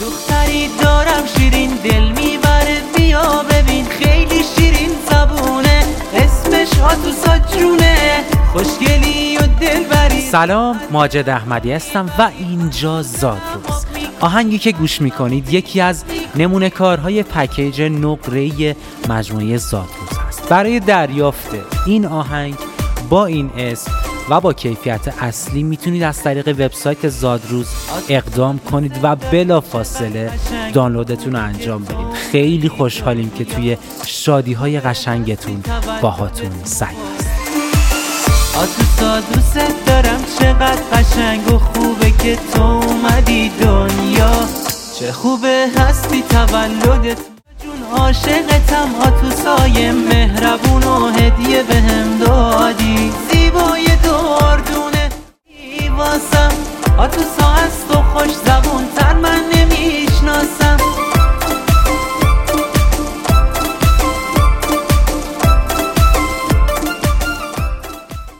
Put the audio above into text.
دختری دارم شیرین دل میبره بیا ببین خیلی شیرین زبونه اسمش آتوسا جونه خوشگلی و دلبری. سلام، ماجد احمدی هستم و اینجا زادروز. آهنگی که گوش میکنید یکی از نمونه کارهای پکیج نقره‌ای مجموعه زادروز است. برای دریافت این آهنگ با این اسم و با کیفیت اصلی میتونید از طریق وبسایت زادروز اقدام کنید و بلافاصله دانلودتون رو انجام بدید. خیلی خوشحالیم که توی شادی‌های قشنگتون باهاتون سعی است. آتوسا دوست دارم چقدر قشنگ و خوبه که تو اومدی دنیا، چه خوبه هستی تولدت جون عاشقتم آتوسای مهربون و هدیه بهم دادی زیبای دردونه واسم آتوسا هست و خوش زبون تر من